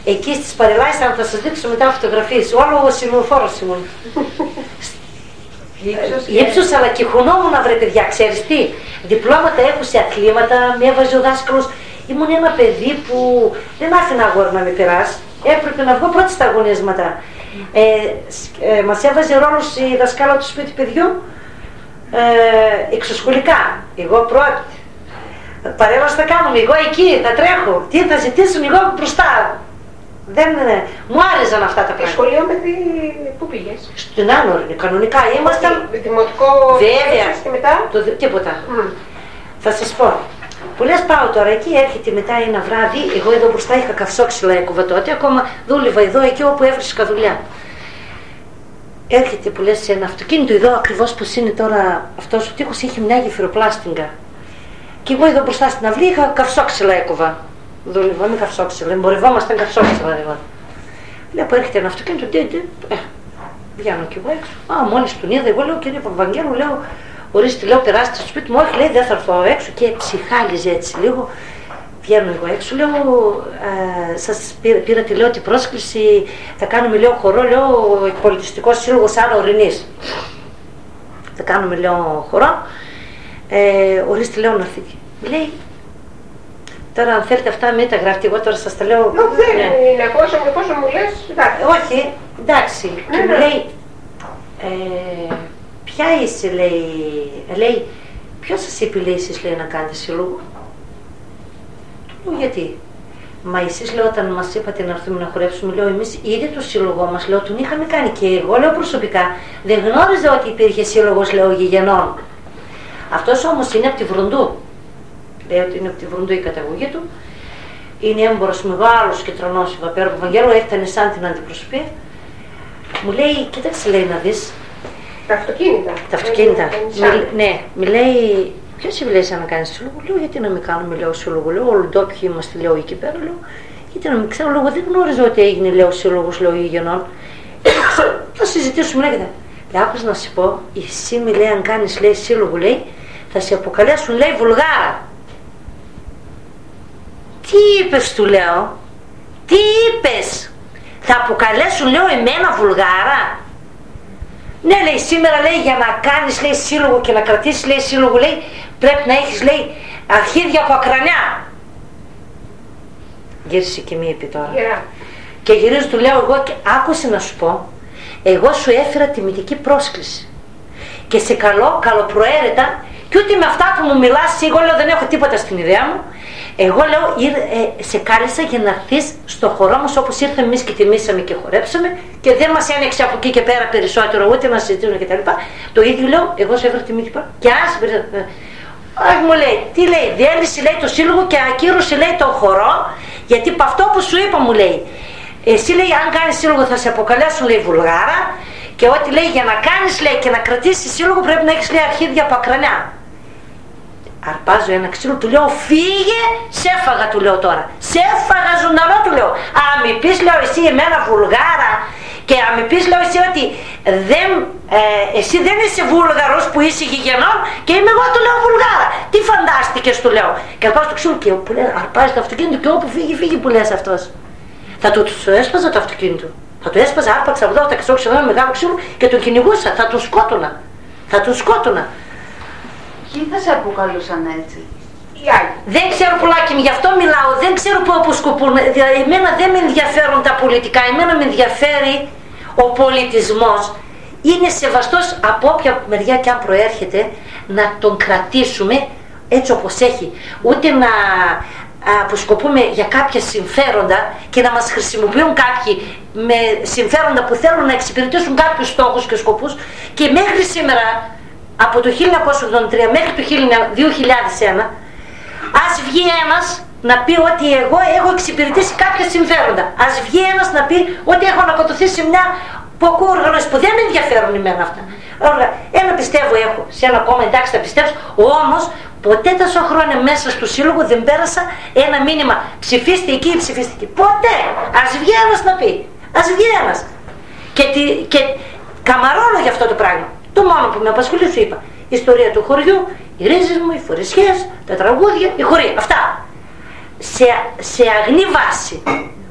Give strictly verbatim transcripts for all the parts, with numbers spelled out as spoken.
Εκεί στις Παρελάισαν θα σας δείξω μετά φωτογραφίες. Όλο ο σημειοφόρος ήμουν. Ύψος, αλλά και χωνόμουν, βρε παιδιά, ξέρεις τι. Διπλώματα έχω σε αθλήματα, με έβαζε ο δάσκαλος. Ήμουν ένα παιδί που δεν άφηνα αγόρι να με περάσει. Έπρεπε να βγω πρώτη στα αγωνίσματα. Ε, ε, μας έβαζε ρόλος η δασκάλα του σπίτι παιδιού ε, εξωσχολικά. Εγώ πρώτη. Παρέμβαση θα κάνουμε, εγώ εκεί, θα τρέχω. Τι θα ζητήσουν, εγώ μπροστά. Δεν, μου άρεσαν αυτά τα πράγματα. Σχολείο με τι... Πού πήγες? Στην Άνορη, κανονικά ήμασταν. Δημοτικό. Βέβαια. Και μετά. Το, τίποτα. Mm. Θα σας πω. Που λες πάω τώρα εκεί, έρχεται μετά ένα βράδυ. Εγώ εδώ μπροστά είχα καυσόξυλα έκοβα τότε. Ακόμα δούλευα εδώ, εκεί όπου έβρισκα δουλειά. Έρχεται που λες σε ένα αυτοκίνητο εδώ ακριβώς που είναι τώρα αυτός ο τείχος, είχε μια γεφυροπλάστιγγα. Και εγώ εδώ μπροστά στην αυλή είχα καυσόξυλα έκοβα. Δούλευα με καυσόξυλα, εμπορευόμασταν καυσόξυλα εγώ. Βλέπω έρχεται ένα αυτοκίνητο, τι, τι, ε, βγαίνω κι εγώ έξω. Α, μόλις τον είδα, εγώ λέω κύριε Παπαβαγγέλου, λέω, ορίστε, λέω, περάστε στο σπίτι μου, όχι, λέει, δεν θα έρθω έξω και ψυχάλιζε έτσι λίγο. Βγαίνω εγώ έξω, λέω, ε, σας πήρα, πήρατε, λέω, την πρόσκληση, θα κάνουμε, λέω, χορό, λέω, πολιτιστικός σύλλογος Άνω Ορεινής. Θα κάνουμε, λέω, χορό, ε, ορίστε, λέω, να έρθει. Λέει, τώρα αν θέλετε αυτά μην τα γράφετε, εγώ τώρα σας τα λέω. Δεν είναι, πόσο, πόσο μου λες, εντάξει. Όχι, εντάξει. Και μου λέει, ε, ποια είσαι, λέει, λέει, ποιος σας είπε, λέει, εσείς, λέει, να κάνετε σύλλογο? Λέω, γιατί? Μα εσείς, λέω, όταν μας είπατε να έρθουμε να χορέψουμε, λέω, εμείς ήδη το σύλλογο μας, λέω, τον είχαμε κάνει και εγώ, λέω, προσωπικά δεν γνώριζα ότι υπήρχε σύλλογος, λέω, γηγενών. Αυτός όμως είναι από τη Βρουντού. Λέει ότι είναι από τη Βρουντού η καταγωγή του. Είναι έμπορος μεγάλος και τρανός ο Παπέρα Παπαγγέλου, έφτανε σαν την αντιπροσωπεία. Μου λέει, κοίταξε, λέει, να δεις. Τα αυτοκίνητα. Τα αυτοκίνητα. Μι, ναι, μου λέει, ποιος σε λέει να κάνεις σύλλογο? Λέω, γιατί να μην κάνουμε, λέω, σύλλογο? Λέω, όλοι ντόπιοι είμαστε, λέω, εκεί πέρα. Λέω, γιατί να μην ξέρω, λέω, δεν γνώριζα ότι έγινε, λέω, σύλλογος, λέω, γηγενών. Θα συζητήσουμε, λέγεται. Λέει, άκουσα να σου πω, εσύ μη, λέει, αν κάνεις, λέει, σύλλογο, λέει, θα σε αποκαλέσουν, λέει, Βουλγάρα. Τι είπες, του λέω, τι είπες? Θα αποκαλέσουν, λέω, εμένα Βουλγάρα? Ναι, λέει, σήμερα, λέει, για να κάνεις, λέει, σύλλογο και να κρατήσεις, λέει, σύλλογο, λέει, πρέπει να έχεις, λέει, αρχίδια από ακρανιά. Γύρισε και μη είπε τώρα. Yeah. Και γυρίζω, του λέω, εγώ, και άκουσε να σου πω, εγώ σου έφερα τιμητική πρόσκληση και σε καλό, καλοπροαίρετα, και ούτε με αυτά που μου μιλάς, εγώ, λέω, δεν έχω τίποτα στην ιδέα μου. Εγώ, λέω, ε, σε κάλεσα για να έρθεις στο χορό μας όπως ήρθαμε εμείς και τιμήσαμε και χορέψαμε και δεν μας ένεξε από εκεί και πέρα περισσότερο ούτε να συζητήσουμε κτλ. Το ίδιο, λέω, εγώ σε έφερα τιμή και άσε. Όχι, μου λέει, τι λέει, διέλυσε, λέει, το σύλλογο και ακύρωσε, λέει, το χορό, γιατί από αυτό που σου είπα, μου λέει, εσύ, λέει, αν κάνεις σύλλογο θα σε αποκαλέσουν, λέει, Βουλγάρα και ότι, λέει, για να κάνεις, λέει, και να κρατήσεις σύλλογο πρέπει να έχεις, λέει, αρχίδια από ακρανιά. Αρπάζω ένα ξύλο, του λέω, φύγε, σε έφαγα, του λέω τώρα. Σε έφαγα ζωντανό, του λέω. Αν μη πεις, λέω, εσύ εμένα Βουλγάρα και αν μη πεις, λέω, εσύ ότι δεν, ε, εσύ δεν είσαι Βούλγαρος που είσαι γηγενών και είμαι εγώ, του λέω, Βουλγάρα. Τι φαντάστηκες, του λέω. Και αρπάζω το ξύλο και που λέει, αρπάζει το αυτοκίνητο και όπου φύγει, φύγει, που λες αυτός. Θα του, του έσπαζα το αυτοκίνητο. Θα του έσπαζα, άρπαξα από εδώ τα ξόξα με μεγάλο ξύλο και τον κυνηγούσα. Θα τον σκότωνα. Θα τον σκότωνα. Ποιοι θα σε αποκαλούσαν έτσι? Δεν ξέρω, πουλάκι μου, γι' αυτό μιλάω. Δεν ξέρω πού αποσκοπούν. Δηλαδή, εμένα δεν με ενδιαφέρουν τα πολιτικά. Εμένα με ενδιαφέρει ο πολιτισμός. Είναι σεβαστός από όποια μεριά και αν προέρχεται, να τον κρατήσουμε έτσι όπως έχει. Ούτε να αποσκοπούμε για κάποια συμφέροντα και να μας χρησιμοποιούν κάποιοι με συμφέροντα που θέλουν να εξυπηρετήσουν κάποιους στόχους και σκοπούς. Και μέχρι σήμερα, από το χίλια εννιακόσια ογδόντα τρία μέχρι το δύο χιλιάδες ένα, ας βγει ένας να πει ότι εγώ έχω εξυπηρετήσει κάποια συμφέροντα. Ας βγει ένας να πει ότι έχω ανακατωθεί σε μια ποκού οργανώση που δεν με ενδιαφέρουν εμένα αυτά. Ένα πιστεύω έχω, σε ένα κόμμα, εντάξει, θα πιστεύω, όμως ποτέ τόσο χρόνια μέσα στο σύλλογο δεν πέρασα ένα μήνυμα ψηφίστε εκεί, ψηφίστε εκεί. Ποτέ. Ας βγει ένας να πει. Ας βγει ένας. Και, και καμαρώνω για αυτό το πράγμα. Το μόνο που με απασχολεί, σου είπα, η ιστορία του χωριού, οι ρίζες μου, οι φορεσιές, τα τραγούδια, οι χωροί, αυτά. Σε, σε αγνή βάση.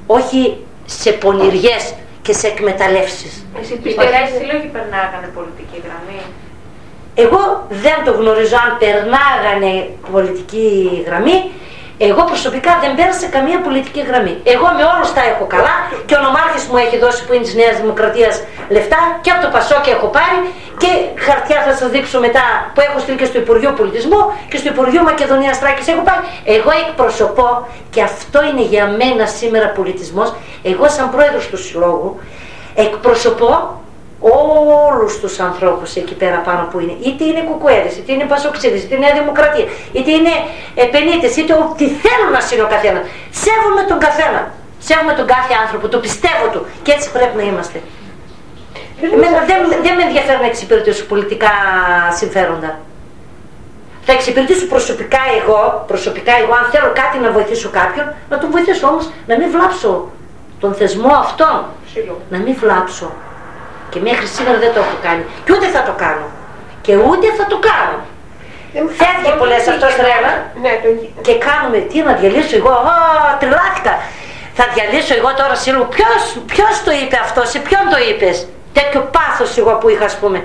όχι σε πονηριές και σε εκμεταλλεύσεις. Εσύ πιστεύεις οι σύλλογοι περνάγανε πολιτική γραμμή? Εγώ δεν το γνωρίζω αν περνάγανε πολιτική γραμμή. Εγώ προσωπικά δεν πέρασα καμία πολιτική γραμμή. Εγώ με όλους τα έχω καλά και ο νομάρχης μου έχει δώσει, που είναι της Νέας Δημοκρατίας, λεφτά και από το Πασόκι έχω πάρει και χαρτιά θα σας δείξω μετά που έχω στείλει και στο Υπουργείο Πολιτισμού και στο Υπουργείο Μακεδονίας Θράκης έχω πάρει. Εγώ εκπροσωπώ, και αυτό είναι για μένα σήμερα πολιτισμός, εγώ σαν πρόεδρος του Συλλόγου εκπροσωπώ όλους τους ανθρώπους εκεί πέρα πάνω που είναι, είτε είναι κουκουέδες, είτε είναι πασοξίδες, είτε είναι Νέα Δημοκρατία, είτε είναι επενίτες, είτε ό,τι θέλουν να είναι ο καθένας. Σέβομαι τον καθένα, σέβομαι τον κάθε άνθρωπο, το πιστεύω του και έτσι πρέπει να είμαστε. Εμένα δεν, δεν με ενδιαφέρει να εξυπηρετήσω πολιτικά συμφέροντα. Θα εξυπηρετήσω προσωπικά εγώ, προσωπικά εγώ, αν θέλω κάτι να βοηθήσω κάποιον, να τον βοηθήσω, όμως να μην βλάψω τον θεσμό αυτόν, να μην βλάψω. Και μέχρι σήμερα δεν το έχω κάνει. Και ούτε θα το κάνω. Και ούτε θα το κάνω. Φεύγει πολλές αυτός ρεύμα και κάνουμε, τι να διαλύσω εγώ, α, τρελάθηκα. Θα διαλύσω εγώ τώρα σύλλογο. Ποιος, ποιος το είπε αυτό, σε ποιον το είπες? Τέτοιο πάθος εγώ που είχα, ας πούμε.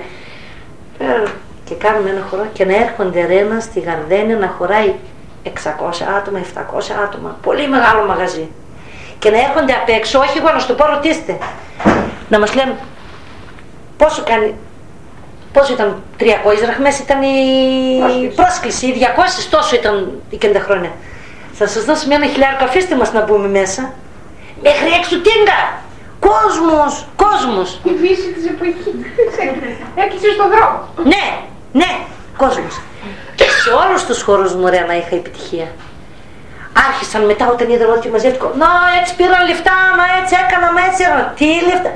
Και κάνουμε ένα χορό και να έρχονται ρέμα στη Γαρδένη να χωράει εξακόσια άτομα, επτακόσια άτομα. Πολύ μεγάλο μαγαζί. Και να έρχονται απ' έξω, όχι εγώ να σου το πω, ρωτήστε. Να μας λένε πόσο κάνει, πόσο ήταν, τριακόσιες δραχμές ήταν η πρόσκληση, πρόσκληση διακόσιες τόσο ήταν η κεντά χρόνια. Θα σας δώσουμε ένα χιλιάρικο, αφήστε μας να μπούμε μέσα. Μέχρι έξω τίγκα, κόσμος, κόσμος. Η φύση της εποχής, έκλεισε στον δρόμο. Ναι, ναι, κόσμος. Και σε όλους τους χώρους μου ωραία να είχα επιτυχία. Άρχισαν μετά όταν είδαν ότι μαζεύτηκαν, να έτσι πήραν λεφτά, μα έτσι έκανα, μα έτσι έκανα. Τι λεφτά?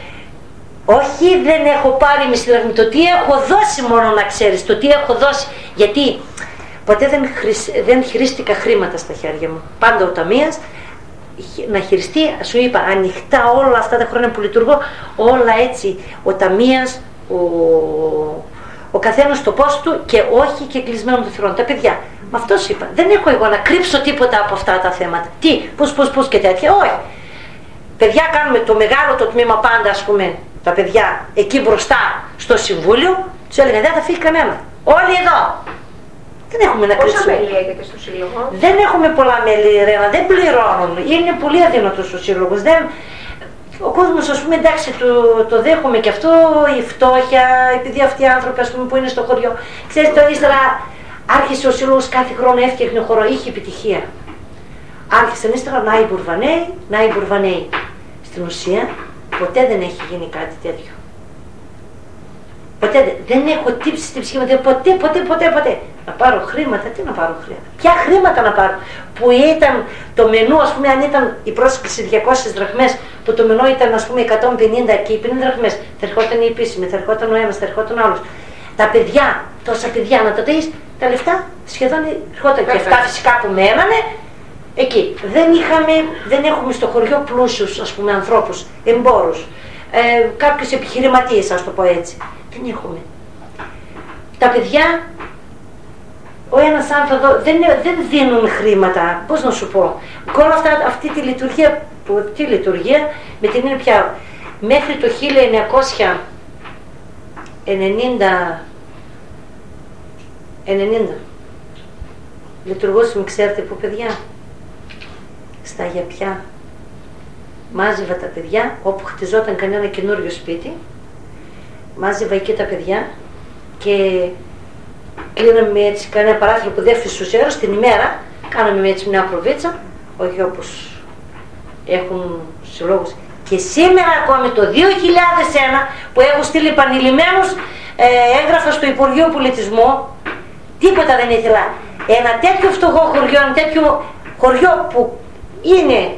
Όχι, δεν έχω πάρει μισή δραχμή. Το τι έχω δώσει μόνο να ξέρεις, το τι έχω δώσει. Γιατί ποτέ δεν, χρησ... δεν χειρίστηκα χρήματα στα χέρια μου. Πάντα ο ταμείας να χειριστεί, σου είπα, ανοιχτά όλα αυτά τα χρόνια που λειτουργώ, όλα έτσι. Ο ταμείας, ο, ο καθένας στο πώς του και όχι και κλεισμένο το θυρών. Τα παιδιά, με αυτό σου είπα, δεν έχω εγώ να κρύψω τίποτα από αυτά τα θέματα. Τι, πούς, πούς, πούς και τέτοια, όχι. Παιδιά, κάνουμε το μεγάλο το τμήμα πάντα, ας πούμε. Τα παιδιά εκεί μπροστά στο συμβούλιο, τους έλεγα δεν θα φύγει κανένα. Όλοι εδώ. Δεν έχουμε να κρύψουμε. Πόσα μέλη έχετε στο σύλλογο? Δεν έχουμε πολλά μέλη, Ρένα, δεν πληρώνουν. Είναι πολύ αδύνατος ο σύλλογος. Δεν... Ο κόσμος, ας πούμε, εντάξει, το, το δέχομαι και αυτό, η φτώχεια, επειδή αυτοί οι άνθρωποι, ας πούμε, που είναι στο χωριό. Ξέρεις, το ύστερα άρχισε ο σύλλογος κάθε χρόνο, έφτιαχνε χώρο, είχε επιτυχία. Άρχισαν ύστερα να οι Μπουρβανέοι, να οι Μπουρβανέοι. Στην ουσία, ποτέ δεν έχει γίνει κάτι τέτοιο. Ποτέ δεν έχω τύψει στην ψυχή μου, ποτέ, ποτέ, ποτέ, ποτέ. Να πάρω χρήματα, τι να πάρω χρήματα. Ποια χρήματα να πάρω? Που ήταν το μενού, ας πούμε, αν ήταν η πρόσκληση διακόσιες δραχμές, που το μενού ήταν, ας πούμε, εκατόν πενήντα και οι πενήντα δραχμές, θα ερχόταν η επίσημη, θα ερχόταν ο ένας, θα ερχόταν ο άλλος. Τα παιδιά, τόσα παιδιά να τα δεις, τα λεφτά σχεδόν ερχόταν. Και αυτά φυσικά που μένανε εκεί. Δεν είχαμε, δεν έχουμε στο χωριό πλούσιους, ας πούμε, ανθρώπους, εμπόρους, ε, κάποιους επιχειρηματίες, ας το πω έτσι. Δεν έχουμε. Τα παιδιά, ο ένας άνθρωπος δεν, δεν δίνουν χρήματα, πώς να σου πω. Και όλα αυτά, αυτή τη λειτουργία, που, τη λειτουργία με την είναι πια μέχρι το χίλια εννιακόσια ενενήντα λειτουργούσαμε, ξέρετε που, παιδιά? Στα Αγιαπιά. Μάζευα τα παιδιά, όπου χτιζόταν κανένα καινούριο σπίτι, μάζευα εκεί τα παιδιά και κλείναμε έτσι κανένα παράθυρο που δεν φυσούσε την ημέρα, κάναμε έτσι μια προβίτσα, όχι όπως έχουν συλλόγους. Και σήμερα ακόμη το δύο χιλιάδες ένα που έχω στείλει επανειλημμένους ε, έγγραφα στο Υπουργείο Πολιτισμού, τίποτα δεν ήθελα. Ένα τέτοιο φτωχό χωριό, ένα τέτοιο χωριό που είναι,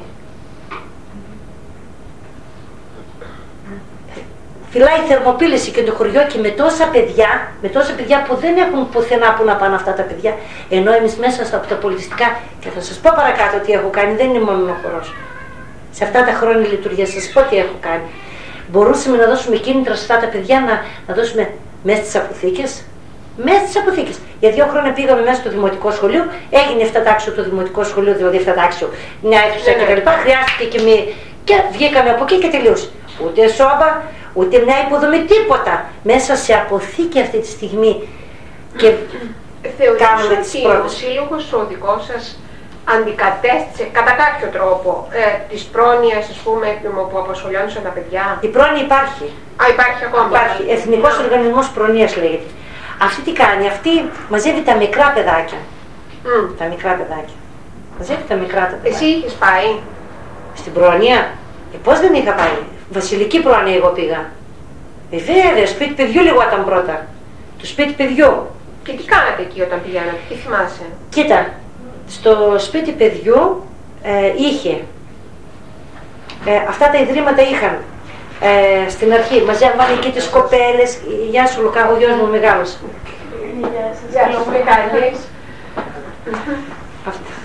φυλάει θερμοπύληση και το χωριό και με τόσα παιδιά, με τόσα παιδιά που δεν έχουν πουθενά που να πάνε αυτά τα παιδιά, ενώ εμείς μέσα από τα πολιτιστικά, και θα σας πω παρακάτω τι έχω κάνει, δεν είναι μόνο ο χορός. Σε αυτά τα χρόνια λειτουργία, σας πω τι έχω κάνει. Μπορούσαμε να δώσουμε κίνητρα σε αυτά τα παιδιά, να, να δώσουμε μέσα στις αποθήκες, Μέσα στις αποθήκες. Για δύο χρόνια πήγαμε μέσα στο δημοτικό σχολείο, έγινε εφτατάξιο το δημοτικό σχολείο, δηλαδή εφτατάξιο, μια αίθουσα κτλ. Χρειάστηκε και μη. Και βγήκαμε από εκεί και τελείωσε. Ούτε σώμα, ούτε μια υποδομή, τίποτα. Μέσα σε αποθήκη αυτή τη στιγμή. Και θεωρείτε ότι ο σύλλογος ο δικός σας αντικατέστησε κατά κάποιο τρόπο ε, τις πρόνοιες, ας πούμε, που απασχολιόντουσαν τα παιδιά? Η πρόνοια υπάρχει. Α, υπάρχει ακόμα. Υπάρχει. Εθνικός yeah. Οργανισμός Προνοίας λέγεται. Αυτή τι κάνει, αυτή μαζεύει τα μικρά παιδάκια. Mm. Τα μικρά παιδάκια. Μαζεύει τα μικρά τα παιδάκια. Εσύ είχες πάει στην πρόνοια? Ε, πώς δεν είχα πάει? Βασιλική πρόνοια εγώ πήγα. Ε, βέβαια, σπίτι παιδιού λιγόταν πρώτα. Το σπίτι παιδιού. Και τι κάνατε εκεί όταν πηγαίνατε, τι θυμάσαι? Κοίτα, στο σπίτι παιδιού ε, είχε, ε, αυτά τα ιδρύματα είχαν ε, στην αρχή, μαζεύανε και τις κοπέλες. Γεια σου Λουκά, ο γιος μου μεγάλος. Γεια σου Μιχάλης. Αυτά.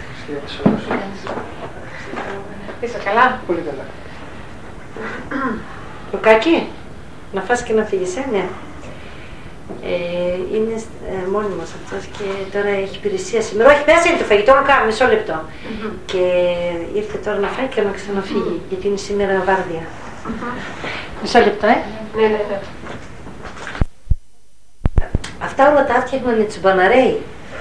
Είσαι καλά? Πολύ καλά. Λουκάκι, να φας και να φύγεις, ε, ναι. Ε, είναι ε, μόνιμος αυτός και τώρα έχει υπηρεσία σήμερα. Όχι, μέσα είναι το φαγητό, Λουκά, μισό λεπτό. Mm-hmm. Και ήρθε τώρα να φάει και να ξαναφύγει, mm-hmm. γιατί είναι σήμερα βάρδια. Mm-hmm. Μισό λεπτό, ε. Ναι, ναι, ναι. Αυτά όλα τα έφτιαχναν οι τσιμπαναρέοι.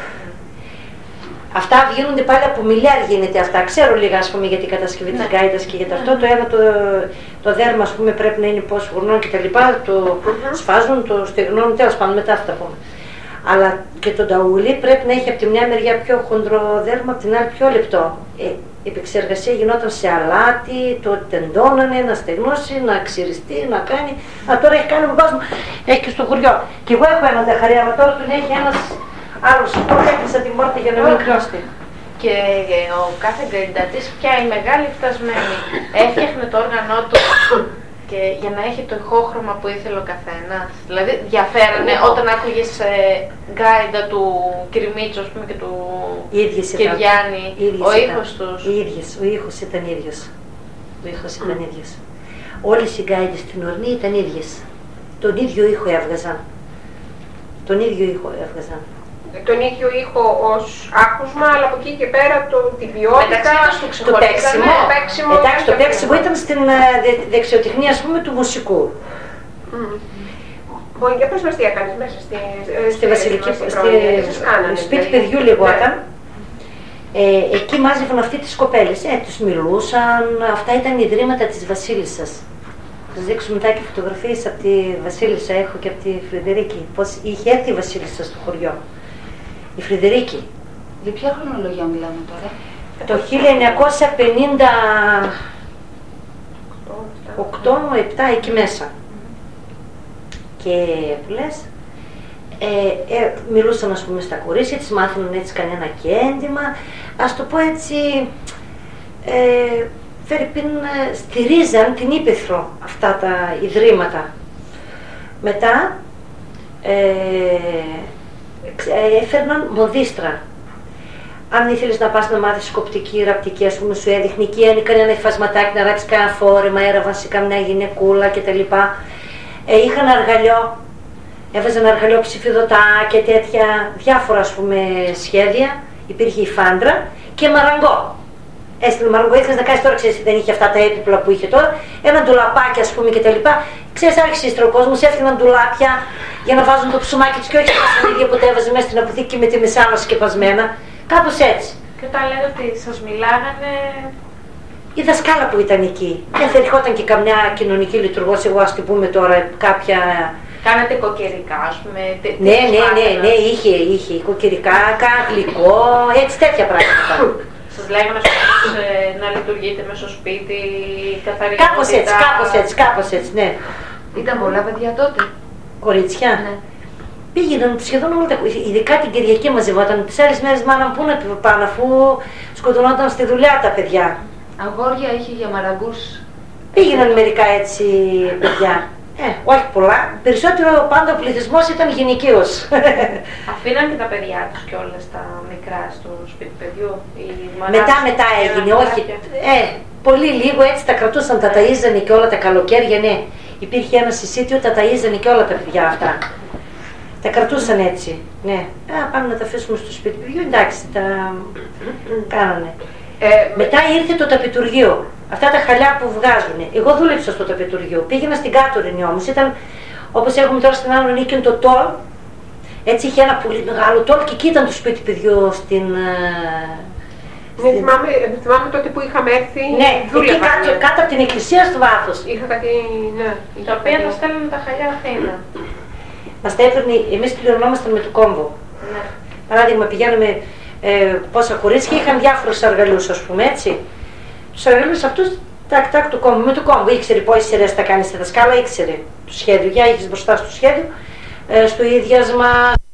Αυτά βγαίνονται πάλι από μιλιάρ, γίνεται αυτά. Ξέρω λίγα, ας πούμε, για την κατασκευή ναι. της γκάιτας και για το αυτό. Το ένα το, το δέρμα, ας πούμε, πρέπει να είναι πόσο χρονών και τα λοιπά. Το mm-hmm. σφάζουν, το στεγνώνουν, τέλος πάντων, μετά αυτά πούμε. Αλλά και το ταούλι πρέπει να έχει από τη μια μεριά πιο χοντρό δέρμα, από την άλλη πιο λεπτό. Ε, η επεξεργασία γινόταν σε αλάτι, το τεντώνανε, να στεγνώσει, να ξυριστεί, να κάνει. Α, τώρα έχει κάνει ο μπαμπάς μου, έχει και στο χωριό. Και εγώ έχω έναν ταχαρί, αλλά τώρα τον έχει ένας. Άλλος, πώς έκλεισα την πόρτα για να μην κρυώστε. Και ο κάθε γκαϊντατής, πια η μεγάλη φτασμένη, έφτιαχνε το όργανό του και για να έχει το ηχόχρωμα που ήθελε ο καθένας. Δηλαδή διαφέρανε όταν άκουγες ε, γκάιντα του Κυριμίτσου, ας πούμε, και του Κυριάννη, ο ήχος τους. Οι ίδιες, ο ήχος ήταν ίδιος. Ο ήχος ήταν mm. ίδιος. Όλες οι γκάιντες στην ορνή ήταν ίδιες. Τον ίδιο ήχο έβγαζαν. Τον ίδιο ήχο έβγαζαν. Τον ίδιο ήχο ως άκουσμα, αλλά από εκεί και πέρα το, την ποιότητα, το παίξιμο. Ναι, παίξιμο. Εντάξει, το παίξιμο ήταν στην δε, δεξιοτεχνία, ας πούμε, του μουσικού. Mm. Μπορεί και πώς μας τι έκανες μέσα στη, στη βασιλική, στη, στη σπίτι παιδιού λιγόταν. Ναι. Ε, εκεί μάζευαν αυτοί τις κοπέλες, ε, τους μιλούσαν, αυτά ήταν ιδρύματα της βασίλισσας. Θα σας δείξω μετά και φωτογραφίες από τη Βασίλισσα, έχω και από τη Φρεντερίκη, πώς είχε έρθει η Βασίλισσα στο χωριό. Η Φρεντερίκη. Για ποια χρονολογία μιλάμε τώρα? Το χίλια εννιακόσια πενήντα οκτώ επτά εκεί μέσα. Και που λες, ε, ε, μιλούσαν, ας πούμε, στα κορίτσια, τις μάθαιναν έτσι κανένα κέντημα, ας το πω έτσι, ε, Φερρυπίν, στηρίζαν την ύπαιθρο αυτά τα ιδρύματα. Μετά ε, έφερναν μοδίστρα. Αν ήθελες να πας να μάθεις κοπτική, ραπτική, ας πούμε, σου έδειχνε εκεί, αν κανένα υφασματάκι να ράψεις κανένα φόρεμα, έραβαν σε καμιά γυναικούλα κτλ. Ε, είχαν αργαλιό, έβαζαν αργαλιό ψηφιδωτά και τέτοια, διάφορα, ας πούμε, σχέδια. Υπήρχε η φάντρα και μαραγκό. Έστειλε μαραγκό, ήθελες να κάνεις τώρα, ξέρεις, δεν είχε αυτά τα έπιπλα που είχε τώρα, ένα ντουλαπάκι, ας πούμε, κτλ. Ξέρεις, άρχισε ύστερα ο κόσμος, έφτιαναν ντουλάπια για να βάζουν το ψωμάκι τους και όχι τα σανίδια που τα έβαζε μέσα στην αποθήκη με τη μεσάμα σκεπασμένα. Κάπως έτσι. Και όταν λέτε ότι σας μιλάγανε. Η δασκάλα που ήταν εκεί. Και θα ερχόταν και καμιά κοινωνική λειτουργός, εγώ ας την πούμε τώρα, κάποια. Κάνατε κοκκερικά, ας πούμε. Ναι, ναι, ναι, ναι, είχε, είχε κοκκερικά, γλυκό, έτσι τέτοια πράγματα. Σας λέγανε ε, να λειτουργείτε μέσα στο σπίτι, καθαρή. Κάπως έτσι, κάπως έτσι, κάπως έτσι, ναι. Ήταν πολλά παιδιά τότε. Κορίτσια. Ναι. Πήγαιναν σχεδόν όλα τα. Ειδικά την Κυριακή μαζευόταν. Τις άλλες μέρες μάνα πού να πάνε, αφού σκοτωνόταν στη δουλειά τα παιδιά. Αγόρια είχε για μαραγκούς. Πήγαιναν μερικά έτσι παιδιά. Ε, όχι πολλά. Περισσότερο πάντα ο πληθυσμός ήταν γυναικείος. Αφήναν και τα παιδιά τους κιόλας τα μικρά στο σπίτι παιδιού. Μετά, μετά έγινε, όχι. Ε, πολύ λίγο έτσι τα κρατούσαν, τα ταΐζανε και όλα τα καλοκαίρια, ναι. Υπήρχε ένα συσίτιο, τα ταΐζανε και όλα τα παιδιά αυτά. Τα κρατούσαν έτσι. Ναι. Α, πάμε να τα αφήσουμε στο σπίτι παιδιού. Εντάξει, τα κάνανε. Ε, Μετά ήρθε το ταπετουργείο. Αυτά τα χαλιά που βγάζουν. Εγώ δούλεψα στο ταπετουργείο. Πήγαινα στην Κάτωρινη όμως. Ήταν όπως έχουμε τώρα στην Άνω Νίκη το τόλ. Έτσι είχε ένα πολύ μεγάλο τόλ και εκεί ήταν το σπίτι παιδιού στην. Ναι, θυμάμαι, θυμάμαι τότε που είχαμε έρθει. Ναι, εκεί κάτω, κάτω από την εκκλησία στο βάθος. Είχα κάτι. Ναι, τα οποία τα στέλνουν τα χαλιά Αθήνα. Μας τα έπαιρνε, εμείς πληρωνόμασταν με το κόμβο. Ναι. Παράδειγμα, πηγαίναμε ε, πόσα κορίτσια, είχαν διάφορους αργαλούς, ας πούμε, έτσι. Τους αργαλούς αυτούς, τάκ, τάκ, το κόμβο. Με το κόμβο ήξερε πόσες σειρές θα κάνει στη δασκάλα, ήξερε το σχέδιο. Για είχες μπροστά στο σχέδιο, ε, στο ίδιασμα.